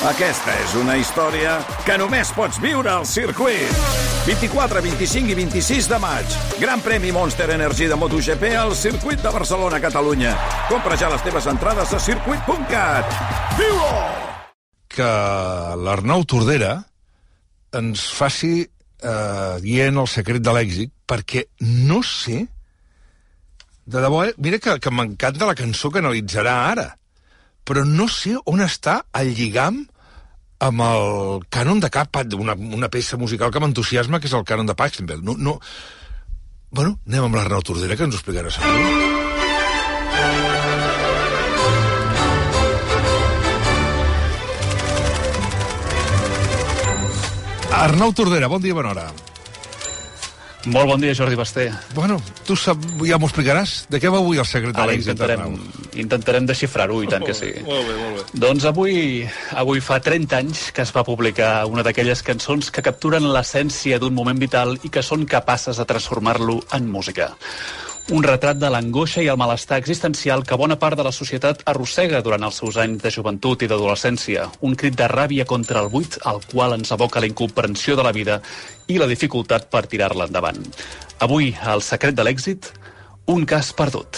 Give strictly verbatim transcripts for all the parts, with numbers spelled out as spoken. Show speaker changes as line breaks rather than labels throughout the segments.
Aquesta és una història que només pots viure al circuit. vint-i-quatre, vint-i-cinc i vint-i-sis de maig. Gran premi Monster Energy de MotoGP al circuit de Barcelona, Catalunya. Compra ja les teves entrades a circuit punt cat. Viu-ho!
Que l'Arnau Tordera ens faci eh, dient el secret de l'èxit, perquè no sé... De debò, eh? Mira que, que m'encanta la cançó que analitzarà ara, però no sé on està el lligam amb el cànon de cap, una, una peça musical que m'entusiasma, que és el cànon de Pachelbel. No, no... Bueno, anem amb l'Arnau Tordera, que ens ho explicarà segur. Arnau Tordera, bon dia, bona hora.
Molt bon dia, Jordi Basté.
Bueno, tu sap, ja m'ho explicaràs? De què va avui el secret de l'èxit, Arnau?
Intentarem desxifrar-ho, i tant que sí.
Molt bé, molt bé.
Doncs avui, avui fa trenta anys que es va publicar una d'aquelles cançons que capturen l'essència d'un moment vital i que són capaces de transformar-lo en música. Un retrat de l'angoixa i el malestar existencial que bona part de la societat arrossega durant els seus anys de joventut i d'adolescència. Un crit de ràbia contra el buit al qual ens aboca la incomprensió de la vida i la dificultat per tirar-la endavant. Avui, el secret de l'èxit, un cas perdut.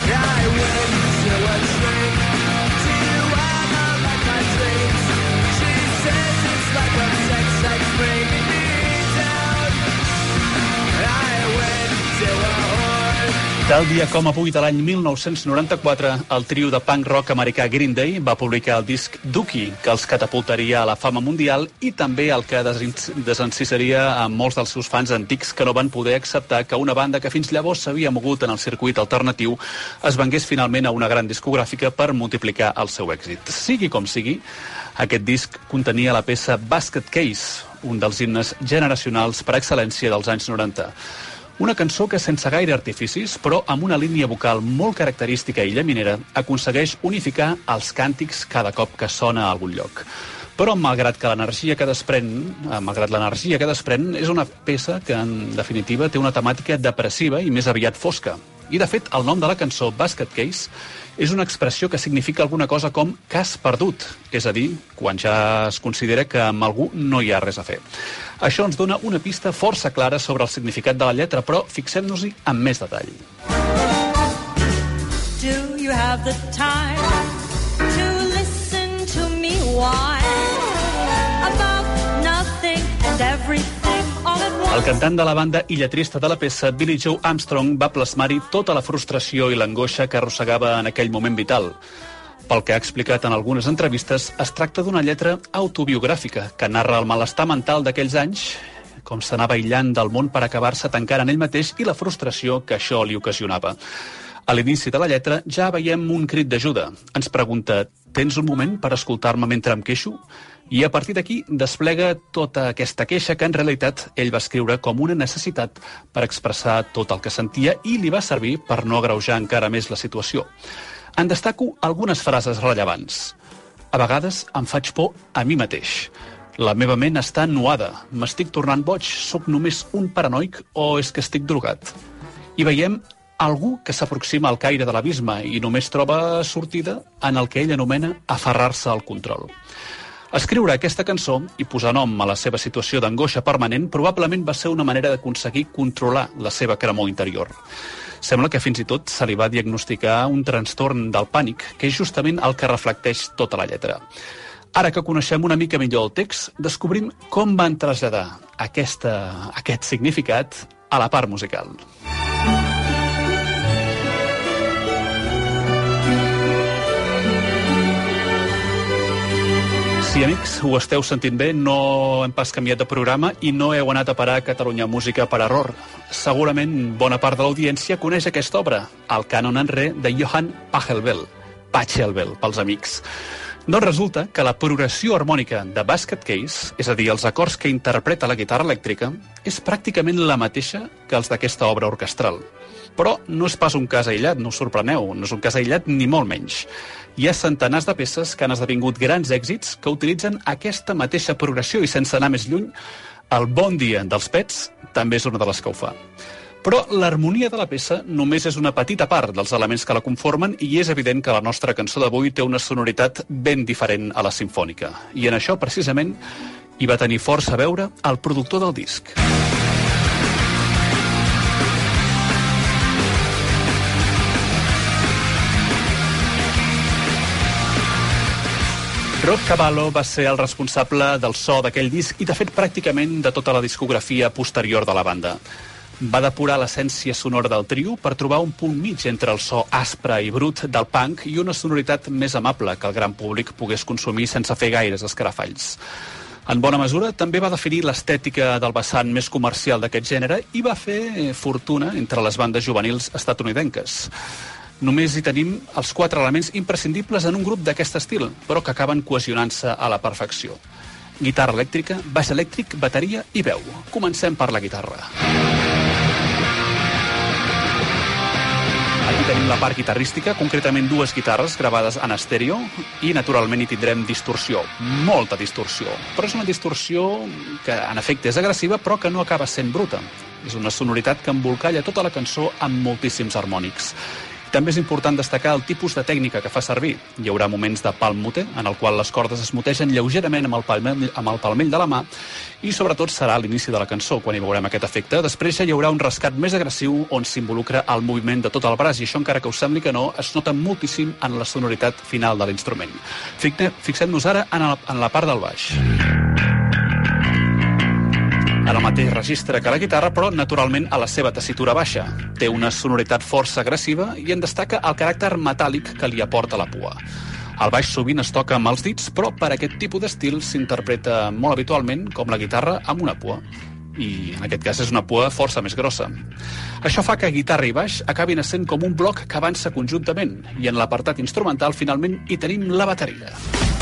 Tal dia com avui de l'any mil nou-cents noranta-quatre, el trio de punk rock americà Green Day va publicar el disc Dookie, que els catapultaria a la fama mundial i també el que desencisaria a molts dels seus fans antics que no van poder acceptar que una banda que fins llavors s'havia mogut en el circuit alternatiu es vengués finalment a una gran discogràfica per multiplicar el seu èxit. Sigui com sigui, aquest disc contenia la peça Basket Case, un dels himnes generacionals per excel·lència dels anys noranta. Una cançó que, sense gaire artificis, però amb una línia vocal molt característica i llaminera, aconsegueix unificar els càntics cada cop que sona a algun lloc. Però, malgrat que l'energia que desprèn, malgrat l'energia que desprèn, és una peça que, en definitiva, té una temàtica depressiva i més aviat fosca. I, de fet, el nom de la cançó, Basket Case, és una expressió que significa alguna cosa com cas perdut, és a dir, quan ja es considera que amb algú no hi ha res a fer. Això ens dona una pista força clara sobre el significat de la lletra, però fixem-nos-hi amb més detall. Do you have the time to listen to me whine about nothing and everything? El cantant de la banda i lletrista de la peça, Billy Joe Armstrong, va plasmar-hi tota la frustració i l'angoixa que arrossegava en aquell moment vital. Pel que ha explicat en algunes entrevistes, es tracta d'una lletra autobiogràfica que narra el malestar mental d'aquells anys, com s'anava aïllant del món per acabar-se tancant en ell mateix i la frustració que això li ocasionava. A l'inici de la lletra ja veiem un crit d'ajuda. Ens pregunta, tens un moment per escoltar-me mentre em queixo? I a partir d'aquí desplega tota aquesta queixa que en realitat ell va escriure com una necessitat per expressar tot el que sentia i li va servir per no agreujar encara més la situació. En destaco algunes frases rellevants. A vegades em faig por a mi mateix. La meva ment està nuada. M'estic tornant boig. Soc només un paranoic o és que estic drogat? I veiem algú que s'aproxima al caire de l'abisme i només troba sortida en el que ell anomena aferrar-se al control. Escriure aquesta cançó i posar nom a la seva situació d'angoixa permanent probablement va ser una manera d'aconseguir controlar la seva cremor interior. Sembla que fins i tot se li va diagnosticar un trastorn del pànic, que és justament el que reflecteix tota la lletra. Ara que coneixem una mica millor el text, descobrim com van traslladar aquesta, aquest significat a la part musical. Sí, amics, ho esteu sentint bé, no hem pas canviat de programa i no heu anat a parar a Catalunya Música per error. Segurament bona part de l'audiència coneix aquesta obra, el cànon en re de Johann Pachelbel, Pachelbel pels amics. Doncs resulta que la progressió harmònica de Basket Case, és a dir, els acords que interpreta la guitarra elèctrica, és pràcticament la mateixa que els d'aquesta obra orquestral. Però no és pas un cas aïllat, no us sorpreneu, no és un cas aïllat ni molt menys. Hi ha centenars de peces que han esdevingut grans èxits que utilitzen aquesta mateixa progressió i sense anar més lluny, el Bon dia dels Pets també és una de les que ho fa.
Però l'harmonia de la peça només és una petita part dels elements que la conformen i és evident que la nostra cançó d'avui té una sonoritat ben diferent a la simfònica. I en això, precisament, hi va tenir força a veure el productor del disc. Rob Cavallo va ser el responsable del so d'aquell disc i, de fet, pràcticament de tota la discografia posterior de la banda. Va depurar l'essència sonora del trio per trobar un punt mig entre el so aspre i brut del punk i una sonoritat més amable que el gran públic pogués consumir sense fer gaires escarafalls. En bona mesura, també va definir l'estètica del vessant més comercial d'aquest gènere i va fer fortuna entre les bandes juvenils estatunidenques. Només hi tenim els quatre elements imprescindibles en un grup d'aquest estil, però que acaben cohesionant-se a la perfecció. Guitarra elèctrica, baix elèctric, bateria i veu. Comencem per la guitarra. Aquí tenim la part guitarrística, concretament dues guitarres gravades en estèreo i, naturalment, hi tindrem distorsió, molta distorsió. Però és una distorsió que, en efecte, és agressiva, però que no acaba sent bruta. És una sonoritat que embolcalla tota la cançó amb moltíssims harmònics. També és important destacar el tipus de tècnica que fa servir. Hi haurà moments de palm mute, en el qual les cordes es mutegen lleugerament amb el palmell, amb el palmell de la mà, i sobretot serà a l'inici de la cançó, quan hi veurem aquest efecte. Després ja hi haurà un rescat més agressiu on s'involucra el moviment de tot el braç, i això, encara que us sembli que no, es nota moltíssim en la sonoritat final de l'instrument. Fixem-nos ara en la, en la part del baix. En el mateix registre que la guitarra, però naturalment a la seva tessitura baixa. Té una sonoritat força agressiva i en destaca el caràcter metàl·lic que li aporta la pua. El baix sovint es toca amb els dits, però per aquest tipus d'estil s'interpreta molt habitualment com la guitarra amb una pua. I en aquest cas és una pua força més grossa. Això fa que guitarra i baix acabin essent com un bloc que avança conjuntament, i en l'apartat instrumental finalment hi tenim la bateria.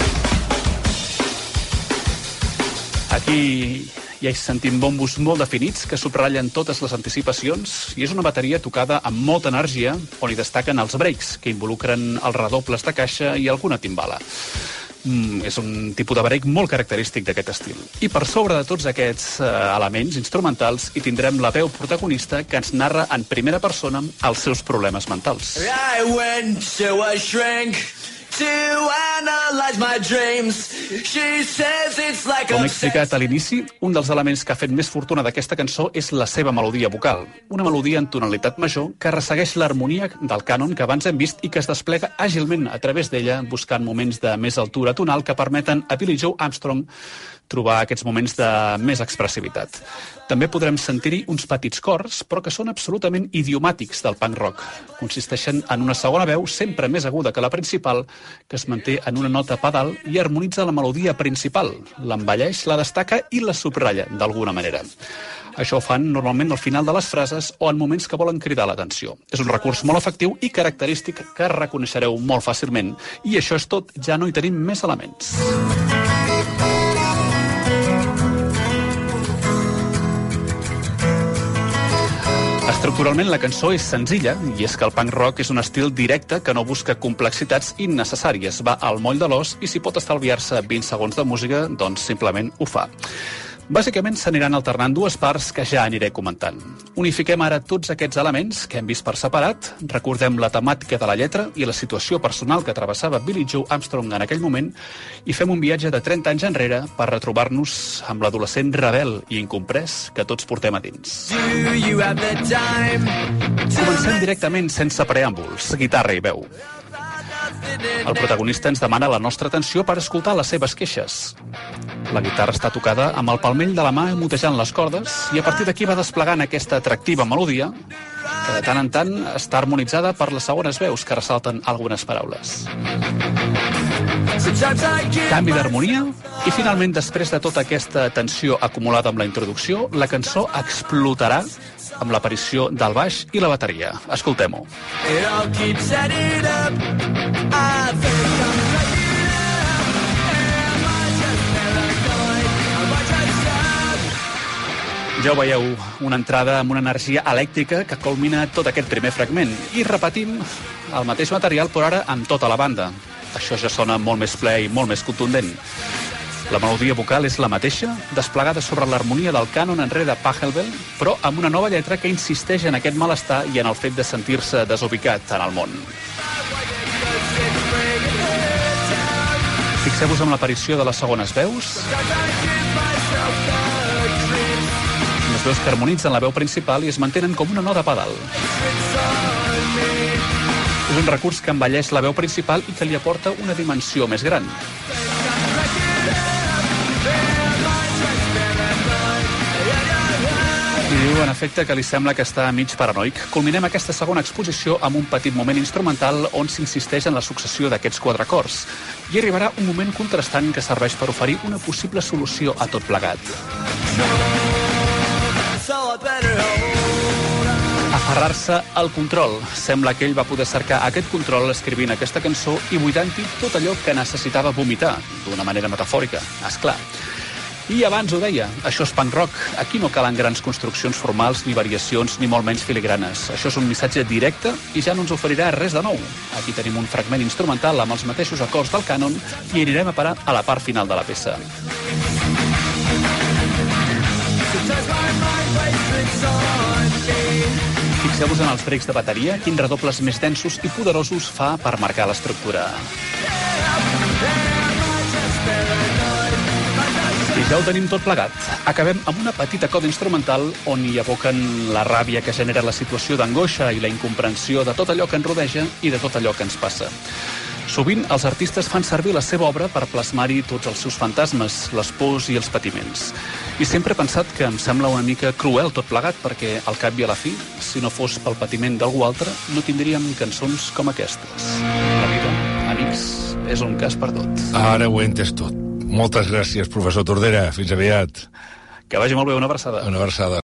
Aquí ja hi sentim bombos molt definits que subratllen totes les anticipacions, i és una bateria tocada amb molta energia, on hi destaquen els breaks, que involucren els redobles de caixa i alguna timbala. Mm, és un tipus de break molt característic d'aquest estil. I per sobre de tots aquests eh, elements instrumentals hi tindrem la veu protagonista que ens narra en primera persona els seus problemes mentals. I went to a shrink to analyze my dreams. She says it's like Com he explicat a l'inici, un dels elements que ha fet més fortuna d'aquesta cançó és la seva melodia vocal. Una melodia en tonalitat major que ressegueix l'harmonia del cànon que abans hem vist i que es desplega àgilment a través d'ella, buscant moments de més altura tonal que permeten a Billie Joe Armstrong trobar aquests moments de més expressivitat. També podrem sentir-hi uns petits cors, però que són absolutament idiomàtics del punk rock. Consisteixen en una segona veu sempre més aguda que la principal, que es manté en una nota pedal i harmonitza la melodia principal, l'embelleix, la destaca i la subratlla d'alguna manera. Això ho fan normalment al final de les frases o en moments que volen cridar l'atenció. És un recurs molt efectiu i característic que reconeixereu molt fàcilment. I això és tot, ja no hi tenim més elements. Estructuralment la cançó és senzilla, i és que el punk rock és un estil directe que no busca complexitats innecessàries. Va al moll de l'os i si pot estalviar-se vint segons de música, doncs simplement ho fa. Bàsicament s'aniran alternant dues parts que ja aniré comentant. Unifiquem ara tots aquests elements que hem vist per separat, recordem la temàtica de la lletra i la situació personal que travessava Billie Joe Armstrong en aquell moment i fem un viatge de trenta anys enrere per retrobar-nos amb l'adolescent rebel i incomprès que tots portem a dins. Comencem directament sense preàmbuls, guitarra i veu. El protagonista ens demana la nostra atenció per escoltar les seves queixes. La guitarra està tocada amb el palmell de la mà mutejant les cordes i a partir d'aquí va desplegant aquesta atractiva melodia que de tant en tant està harmonitzada per les segones veus que ressalten algunes paraules. Canvi d'harmonia i finalment, després de tota aquesta tensió acumulada amb la introducció, la cançó explotarà amb l'aparició del baix i la bateria. Escoltem-ho. Ja ho veieu, una entrada amb una energia elèctrica que culmina tot aquest primer fragment. I repetim el mateix material, però ara amb tota la banda. Això ja sona molt més ple i molt més contundent. La melodia vocal és la mateixa, desplegada sobre l'harmonia del cànon enrere de Pachelbel, però amb una nova lletra que insisteix en aquest malestar i en el fet de sentir-se desubicat en el món. Fixeu-vos en l'aparició de les segones veus. Les veus que harmonitzen la veu principal i es mantenen com una nota pedal. És un recurs que embelleix la veu principal i que li aporta una dimensió més gran. I diu, en efecte, que li sembla que està mig paranoic. Culminem aquesta segona exposició amb un petit moment instrumental on s'insisteix en la successió d'aquests quatre acords. I arribarà un moment contrastant que serveix per oferir una possible solució a tot plegat. Aferrar-se al control. Sembla que ell va poder cercar aquest control escrivint aquesta cançó i buidant-hi tot allò que necessitava vomitar, d'una manera metafòrica, esclar. I abans ho deia, això és punk rock. Aquí no calen grans construccions formals, ni variacions, ni molt menys filigranes. Això és un missatge directe i ja no ens oferirà res de nou. Aquí tenim un fragment instrumental amb els mateixos acords del cànon i anirem a parar a la part final de la peça. Fixeu-vos en els breaks de bateria, quins redobles més densos i poderosos fa per marcar l'estructura. I ja ho tenim tot plegat. Acabem amb una petita coda instrumental on hi evoquen la ràbia que genera la situació d'angoixa i la incomprensió de tot allò que ens rodeja i de tot allò que ens passa. Sovint els artistes fan servir la seva obra per plasmar-hi tots els seus fantasmes, les pors i els patiments. I sempre he pensat que em sembla una mica cruel tot plegat, perquè al cap i a la fi, si no fos pel patiment d'algú altre, no tindríem cançons com aquestes. La vida, amics, és un cas perdut.
Ara ho he entès tot. Moltes gràcies, professor Tordera. Fins aviat.
Que vagi molt bé, una abraçada.
Una abraçada.